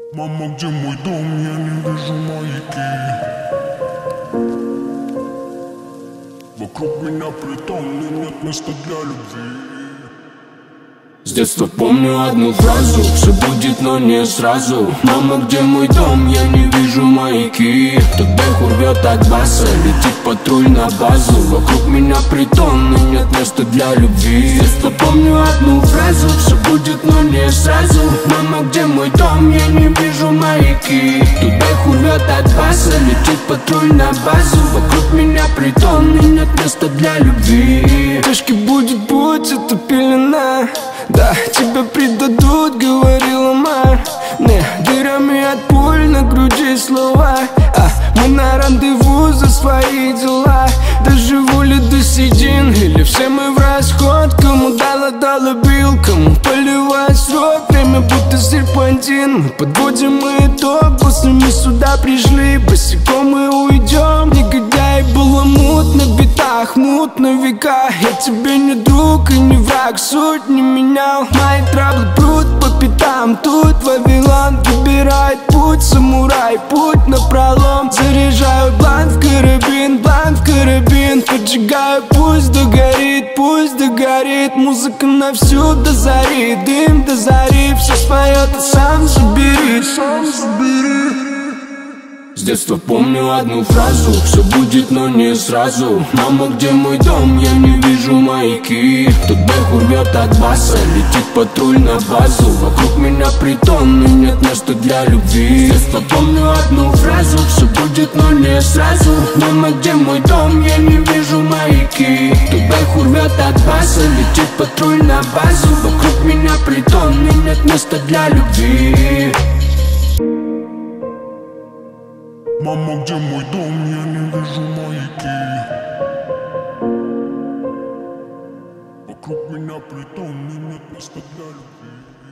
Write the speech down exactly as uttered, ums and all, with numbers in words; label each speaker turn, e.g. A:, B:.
A: Мама, где мой дом? Я не вижу маяки. Вокруг меня притон, но нет места для любви.
B: С детства помню одну фразу: все будет, но не сразу. Мама, где мой дом? Я не вижу маяки. Тут бэху рвет от баса, летит патруль на базу. Вокруг меня притон, но нет места для любви. С детства помню одну фразу: все будет, но не сразу. Мама, где мой дом? Я не вижу маяки. Тут бэху рвет от баса, летит патруль на базу. Вокруг меня притон, но нет места для любви. Тяжкий будет путь, это пелена. Да, тебя предадут, говорила мать. Не, дырами от пуль на груди слова. А мы на рандеву за свои дела. Доживу ли до седин, или все мы в расход? Кому дала, дала бил, кому поливать срок. Время будто серпантин, мы подводим итог. После мы сюда пришли, босиком мы уйдем. Негодяй, было мутно, в битах мутно века. Я тебе не друг и не враг, суть не менял. Мои траблы прут по пятам, тут Вавилон выбирает путь. Самурай, путь напролом. Заряжаю блант в карабин, блант в карабин. Поджигаю, пусть догорит, пусть догорит. Музыка на всю до зари, дым до зари. Все споет, а сам забери, сам забери. С детства помню одну фразу: все будет, но не сразу. Мама, где мой дом? Я не вижу маяки. Тут бэху рвет от баса, летит патруль на базу. Вокруг меня притон, но нет места для любви. С детства помню одну фразу: все будет, но не сразу. Мама, где мой дом? Я не вижу маяки. Тут бэху рвет от баса, летит патруль на базу. Вокруг меня притон, но нет места для любви.
A: Мама, где мой дом? Я не вижу маяки. Вокруг меня притон, но нет места для любви.